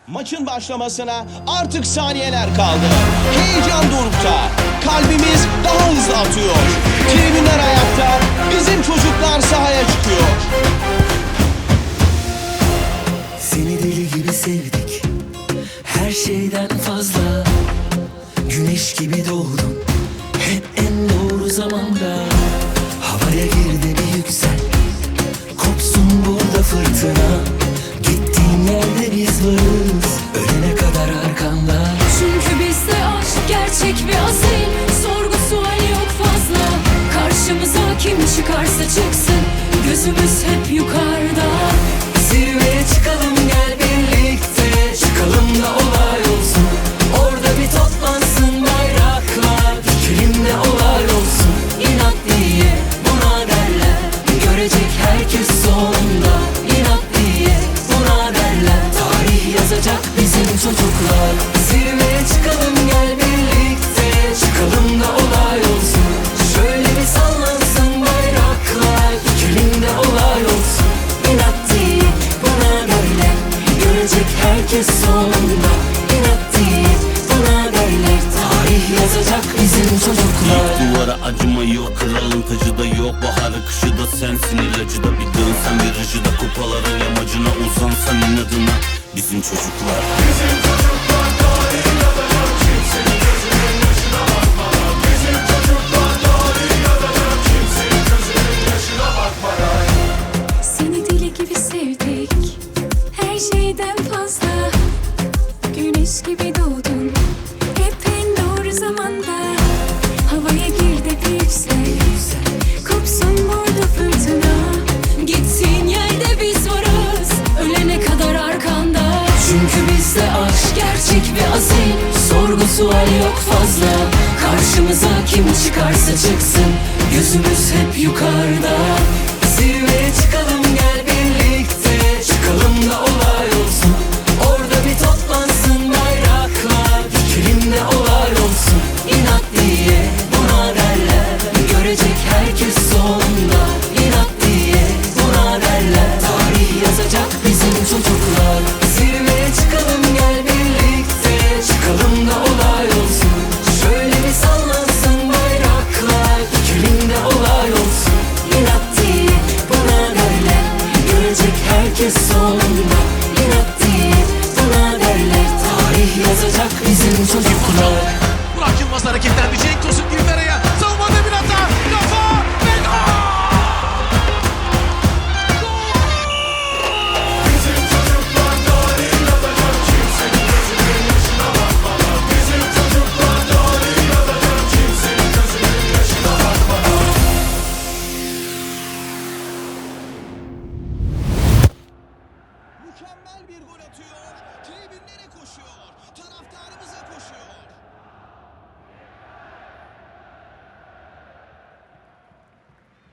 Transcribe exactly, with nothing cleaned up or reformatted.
Maçın başlamasına artık saniyeler kaldı. Heyecan dorukta. Kalbimiz daha hızlı atıyor. Tribünler ayakta. Bizim çocuklar sahaya çıkıyor. Seni deli gibi sevdik. Her şeyden fazla. Güneş gibi doğdun. Hep en doğru zamanda. Havaya gir de bir yüksel. Kopsun burada fırtına. Gittiğin yerde biz varız. Ölene kadar arkanda. Çünkü bizde aşk gerçek ve asil. Sorgu sual yok fazla. Karşımıza kim çıkarsa çıksın. Gözümüz hep yukarıda. Zirveye çıkalım gel birlikte. Çıkalım da olay olsun. Orada bir toplansın bayraklar. Dikelim de olay olsun. İnat diye buna derler. Görecek herkes sonunda. İnat diye buna derler. Tarih yazacak bizim çocuklar. Zirveye çıkalım gel birlikte. Çıkalım da olay olsun. Şöyle bir sallansın bayraklar. Dikelim de olay olsun. İnat diye buna derler. Görecek herkes sonunda. İnat diye buna derler. Tarih yazacak bizim çocuklar. Duvara acıma yok, kralın tacı da yok. Baharı kışı da sensin, ilacı da bir dönsen virajı da kupaların yamacına uzansan inadına. Bizim çocuklar. Bizim çocuklar tarih yazacak. Kimsenin gözünün yaşına bakmadan. Bizim çocuklar tarih yazacak. Kimsenin gözünün yaşına bakmadan. Seni deli gibi sevdik. Her şeyden fazla. Güneş gibi doğdun. Hep en doğru zamanda. Havaya gir de bir yüksel. Kopsun burada fırtına. Gittiğin yerde biz varız. Ölene kadar arkanda. Çünkü bizde aşk Gerçek ve asil. sorgu sual yok fazla. Karşımıza kim çıkarsa çıksın. Gözümüz hep yukarıda. Zirveye çıkalım gel birlikte. Çıkalım da olay olsun. Orada bir toplansın bayraklar. Dikelim de olay olsun. İnat diye buna derler. Görecek herkes sonunda. İnat diye buna derler. Tarih yazacak bizim çocuklar. Zirveye çıkalım gel birlikte. Çıkalım da olay olsun. Şöyle bir sallansın bayraklar. Dikelim de olay olsun. İnat diye buna derler. Görecek herkes sonunda.